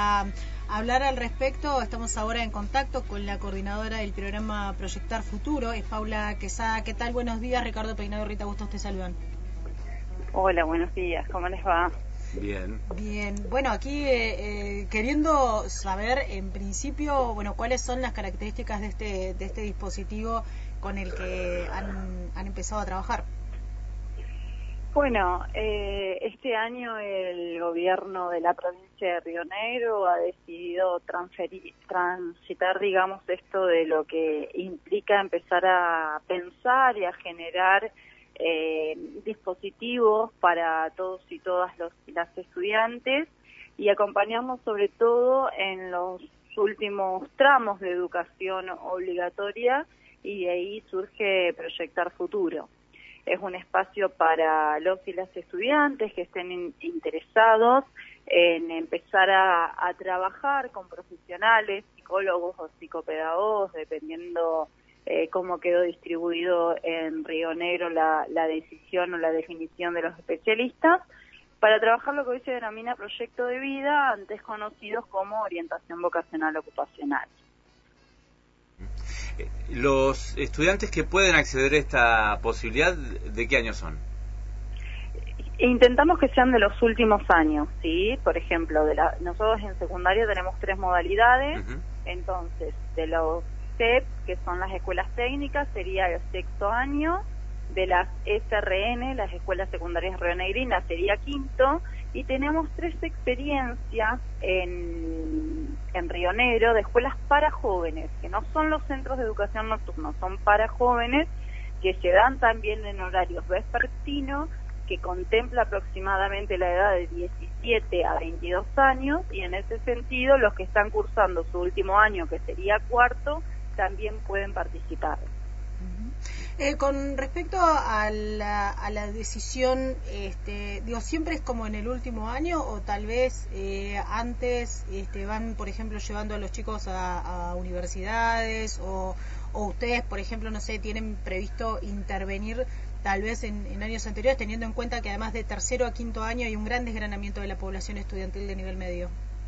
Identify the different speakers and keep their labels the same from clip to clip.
Speaker 1: para hablar al respecto, estamos ahora en contacto con la coordinadora del programa Proyectar Futuro, es Paula Quesada. ¿Qué tal? Buenos días, Ricardo Peinado, Rita Bustos te saludan.
Speaker 2: Hola, buenos días, ¿cómo les va?
Speaker 1: Bien. Bien, bueno, aquí queriendo saber en principio, bueno, cuáles son las características de este dispositivo con el que han empezado a trabajar.
Speaker 2: Bueno, este año el gobierno de la provincia de Río Negro ha decidido transitar, digamos, esto de lo que implica empezar a pensar y a generar dispositivos para todos y todas las estudiantes y acompañarnos sobre todo en los últimos tramos de educación obligatoria, y de ahí surge Proyectar Futuro. Es un espacio para los y las estudiantes que estén interesados en empezar a trabajar con profesionales, psicólogos o psicopedagogos, dependiendo cómo quedó distribuido en Río Negro la decisión o la definición de los especialistas, para trabajar lo que hoy se denomina proyecto de vida, antes conocidos como orientación vocacional ocupacional.
Speaker 3: Los estudiantes que pueden acceder a esta posibilidad, ¿de qué año son?
Speaker 2: Intentamos que sean de los últimos años, ¿sí? Por ejemplo, nosotros en secundaria tenemos 3 modalidades, entonces de los CEP, que son las escuelas técnicas, sería el 6º año, de las SRN, las escuelas secundarias rionegrinas, sería 5º, y tenemos 3 experiencias en Río Negro de escuelas para jóvenes, que no son los centros de educación nocturna, son para jóvenes, que se dan también en horarios vespertinos, que contempla aproximadamente la edad de 17 a 22 años, y en ese sentido los que están cursando su último año, que sería 4º, también pueden participar.
Speaker 1: Con respecto a la decisión, siempre es como en el último año, o tal vez antes van, por ejemplo, llevando a los chicos a universidades, o ustedes, por ejemplo, no sé, tienen previsto intervenir tal vez en años anteriores, teniendo en cuenta que además de 3º a 5º año hay un gran desgranamiento de la población estudiantil de nivel medio.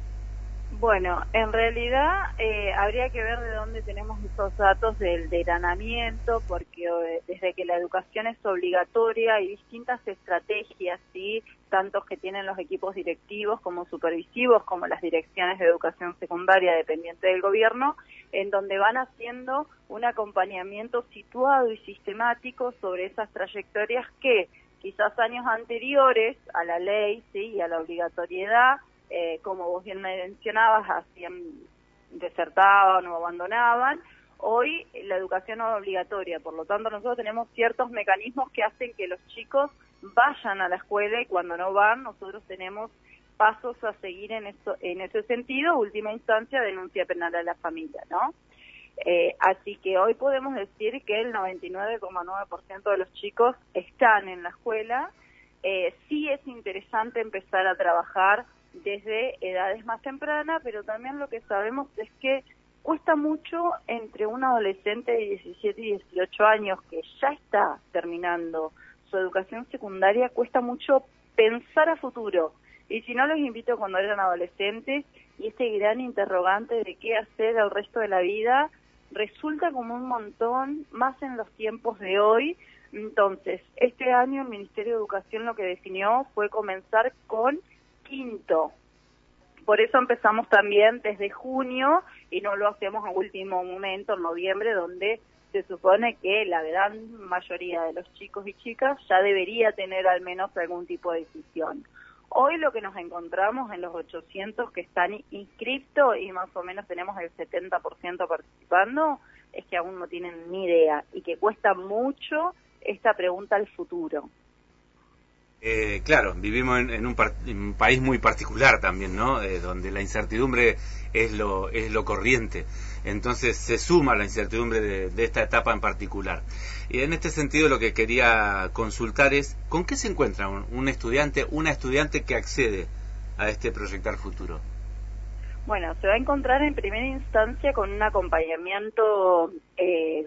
Speaker 2: Bueno, en realidad habría que ver de dónde tenemos esos datos del desgranamiento, porque desde que la educación es obligatoria hay distintas estrategias, ¿sí? Tanto que tienen los equipos directivos como supervisivos, como las direcciones de educación secundaria dependiente del gobierno, en donde van haciendo un acompañamiento situado y sistemático sobre esas trayectorias que quizás años anteriores a la ley, ¿sí?, y a la obligatoriedad, como vos bien mencionabas, desertaban o abandonaban. Hoy la educación no es obligatoria, por lo tanto nosotros tenemos ciertos mecanismos que hacen que los chicos vayan a la escuela, y cuando no van nosotros tenemos pasos a seguir en ese sentido. Última instancia, denuncia penal a la familia, ¿no? Así que hoy podemos decir que el 99,9% de los chicos están en la escuela. Sí es interesante empezar a trabajar desde edades más tempranas, pero también lo que sabemos es que cuesta mucho entre un adolescente de 17 y 18 años que ya está terminando su educación secundaria, cuesta mucho pensar a futuro. Y si no, los invito cuando eran adolescentes, y este gran interrogante de qué hacer el resto de la vida resulta como un montón, más en los tiempos de hoy. Entonces, este año el Ministerio de Educación lo que definió fue comenzar con 5º. Por eso empezamos también desde junio y no lo hacemos a último momento, en noviembre, donde se supone que la gran mayoría de los chicos y chicas ya debería tener al menos algún tipo de decisión. Hoy lo que nos encontramos en los 800 que están inscriptos, y más o menos tenemos el 70% participando, es que aún no tienen ni idea y que cuesta mucho esta pregunta al futuro.
Speaker 3: Claro, vivimos en un país muy particular también, ¿no? Donde la incertidumbre es lo corriente. Entonces se suma la incertidumbre de esta etapa en particular. Y en este sentido lo que quería consultar es, ¿con qué se encuentra una estudiante que accede a este Proyectar Futuro?
Speaker 2: Bueno, se va a encontrar en primera instancia con un acompañamiento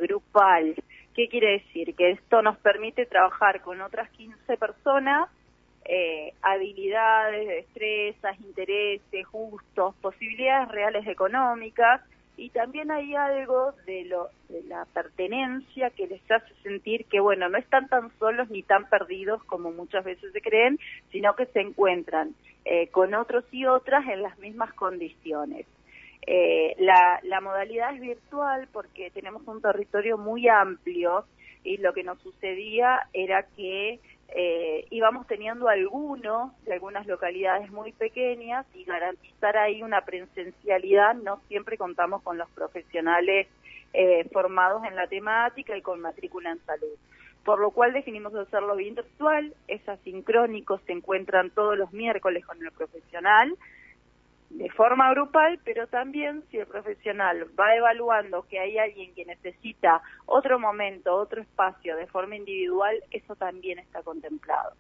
Speaker 2: grupal. ¿Qué quiere decir? Que esto nos permite trabajar con otras 15 personas habilidades, destrezas, intereses, gustos, posibilidades reales económicas, y también hay algo de la pertenencia que les hace sentir que, bueno, no están tan solos ni tan perdidos como muchas veces se creen, sino que se encuentran con otros y otras en las mismas condiciones. La modalidad es virtual porque tenemos un territorio muy amplio, y lo que nos sucedía era que íbamos teniendo de algunas localidades muy pequeñas, y garantizar ahí una presencialidad, no siempre contamos con los profesionales formados en la temática y con matrícula en salud. Por lo cual definimos hacerlo virtual, es asincrónico, se encuentran todos los miércoles con el profesional, de forma grupal, pero también si el profesional va evaluando que hay alguien que necesita otro momento, otro espacio de forma individual, eso también está contemplado.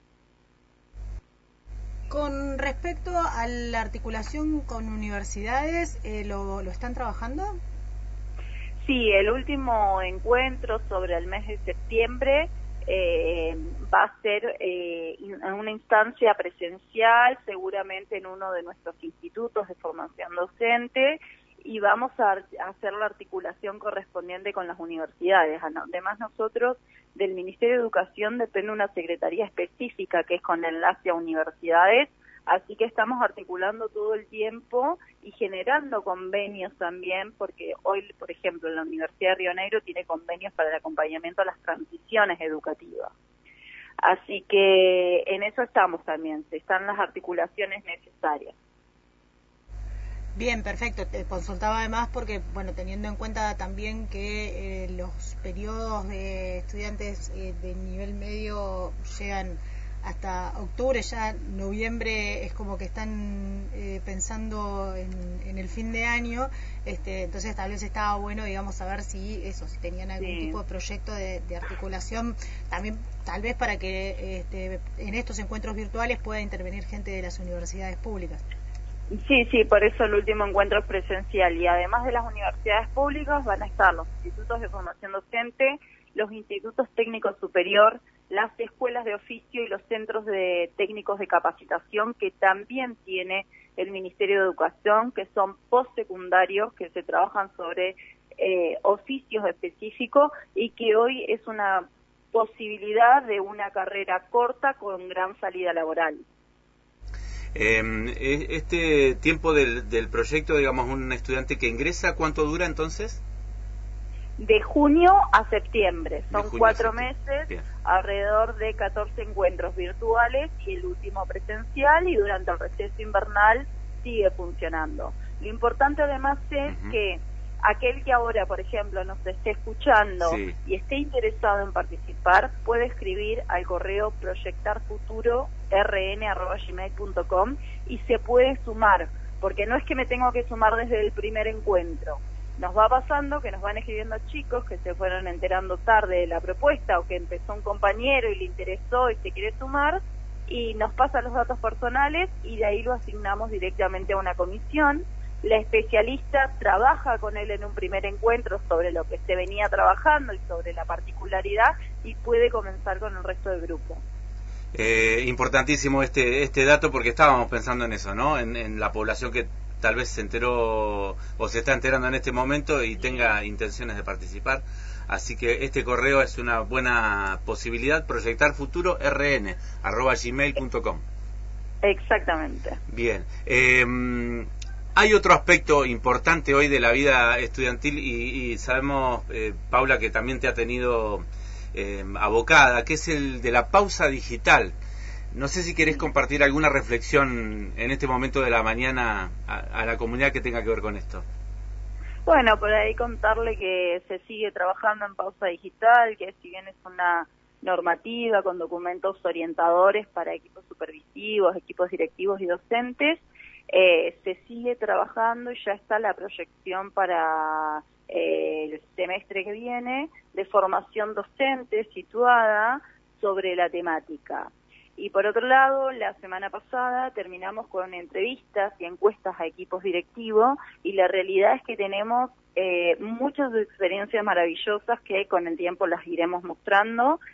Speaker 1: Con respecto a la articulación con universidades, ¿lo están trabajando?
Speaker 2: Sí, el último encuentro sobre el mes de septiembre va a ser en una instancia presencial, seguramente en uno de nuestros institutos de formación docente, y vamos a hacer la articulación correspondiente con las universidades. Además, nosotros del Ministerio de Educación depende una secretaría específica que es con enlace a universidades, así que estamos articulando todo el tiempo y generando convenios también, porque hoy, por ejemplo, la Universidad de Río Negro tiene convenios para el acompañamiento a las transiciones educativas. Así que en eso estamos también, están las articulaciones necesarias.
Speaker 1: Bien, perfecto. Te consultaba además porque, bueno, teniendo en cuenta también que los periodos de estudiantes de nivel medio llegan hasta octubre, ya noviembre es como que están pensando en el fin de año, entonces tal vez estaba bueno, digamos, saber si tenían algún tipo de proyecto de articulación, también tal vez para que en estos encuentros virtuales pueda intervenir gente de las universidades públicas.
Speaker 2: Sí, por eso el último encuentro es presencial, y además de las universidades públicas van a estar los institutos de formación docente, los institutos técnicos superior, las escuelas de oficio y los centros de técnicos de capacitación que también tiene el Ministerio de Educación, que son postsecundarios, que se trabajan sobre oficios específicos y que hoy es una posibilidad de una carrera corta con gran salida laboral.
Speaker 3: Este tiempo del proyecto, digamos, un estudiante que ingresa, ¿cuánto dura entonces?
Speaker 2: De junio a septiembre, son 4 meses, bien, alrededor de 14 encuentros virtuales y el último presencial, y durante el receso invernal sigue funcionando. Lo importante además es que aquel que ahora, por ejemplo, nos esté escuchando y esté interesado en participar, puede escribir al correo proyectarfuturo@gmail.com y se puede sumar, porque no es que me tengo que sumar desde el primer encuentro. Nos va pasando que nos van escribiendo chicos que se fueron enterando tarde de la propuesta, o que empezó un compañero y le interesó y se quiere sumar, y nos pasan los datos personales y de ahí lo asignamos directamente a una comisión. La especialista trabaja con él en un primer encuentro sobre lo que se venía trabajando y sobre la particularidad, y puede comenzar con el resto del grupo.
Speaker 3: Importantísimo este dato, porque estábamos pensando en eso, ¿no? En la población que tal vez se enteró o se está enterando en este momento y tenga intenciones de participar. Así que este correo es una buena posibilidad, proyectarfuturorn@gmail.com.
Speaker 2: Exactamente.
Speaker 3: Bien. Hay otro aspecto importante hoy de la vida estudiantil y sabemos, Paula, que también te ha tenido abocada, que es el de la pausa digital. No sé si querés compartir alguna reflexión en este momento de la mañana a la comunidad que tenga que ver con esto.
Speaker 2: Bueno, por ahí contarle que se sigue trabajando en pausa digital, que si bien es una normativa con documentos orientadores para equipos supervisivos, equipos directivos y docentes, se sigue trabajando y ya está la proyección para el semestre que viene de formación docente situada sobre la temática. Y por otro lado, la semana pasada terminamos con entrevistas y encuestas a equipos directivos, y la realidad es que tenemos muchas experiencias maravillosas que con el tiempo las iremos mostrando,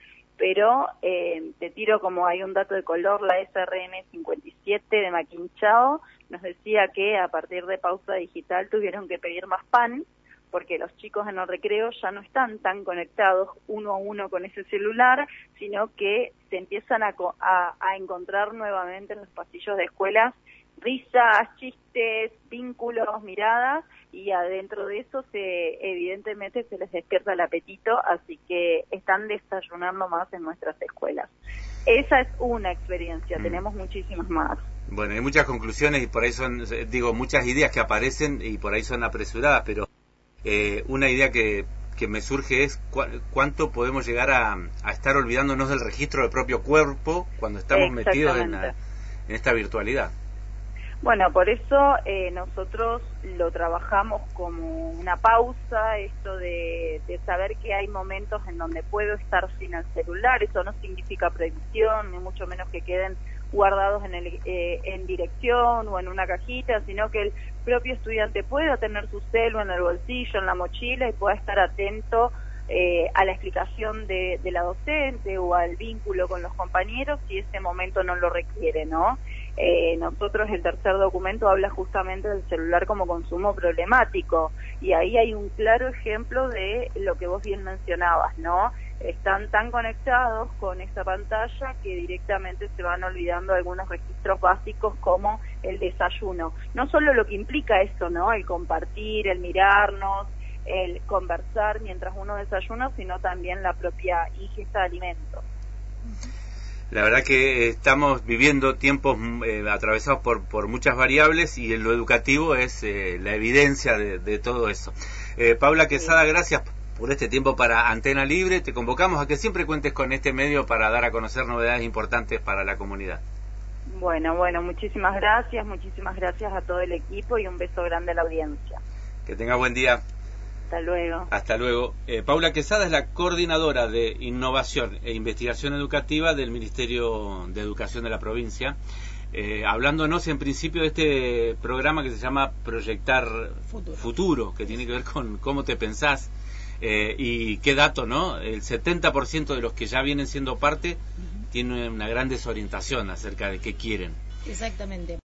Speaker 2: pero te tiro como hay un dato de color, la SRN 57 de Maquinchao nos decía que a partir de pausa digital tuvieron que pedir más pan, porque los chicos en el recreo ya no están tan conectados uno a uno con ese celular, sino que se empiezan a encontrar nuevamente en los pasillos de escuelas risas, chistes, vínculos, miradas, y adentro de eso evidentemente se les despierta el apetito, así que están desayunando más en nuestras escuelas. Esa es una experiencia, tenemos muchísimas más.
Speaker 3: Bueno, hay muchas conclusiones y por ahí son, muchas ideas que aparecen y por ahí son apresuradas, pero una idea que me surge es cuánto podemos llegar a estar olvidándonos del registro del propio cuerpo cuando estamos metidos en esta virtualidad.
Speaker 2: Bueno, por eso nosotros lo trabajamos como una pausa, esto de saber que hay momentos en donde puedo estar sin el celular. Eso no significa prohibición, ni mucho menos que queden guardados en dirección o en una cajita, sino que el propio estudiante pueda tener su celu en el bolsillo, en la mochila, y pueda estar atento a la explicación de la docente o al vínculo con los compañeros si ese momento no lo requiere, ¿no? Nosotros el tercer documento habla justamente del celular como consumo problemático, y ahí hay un claro ejemplo de lo que vos bien mencionabas, ¿no? Están tan conectados con esa pantalla que directamente se van olvidando algunos registros básicos como el desayuno. No solo lo que implica eso, ¿no? El compartir, el mirarnos, el conversar mientras uno desayuna, sino también la propia ingesta de alimentos.
Speaker 3: La verdad que estamos viviendo tiempos atravesados por muchas variables, y en lo educativo es la evidencia de todo eso. Paula Quesada, gracias por este tiempo para Antena Libre. Te convocamos a que siempre cuentes con este medio para dar a conocer novedades importantes para la comunidad.
Speaker 2: Bueno, muchísimas gracias a todo el equipo y un beso grande a la audiencia.
Speaker 3: Que tenga buen día.
Speaker 2: Hasta luego.
Speaker 3: Hasta luego. Paula Quesada es la coordinadora de Innovación e Investigación Educativa del Ministerio de Educación de la provincia, hablándonos en principio de este programa que se llama Proyectar Futuro, que tiene que ver con cómo te pensás y qué dato, ¿no? El 70% de los que ya vienen siendo parte tienen una gran desorientación acerca de qué quieren.
Speaker 1: Exactamente.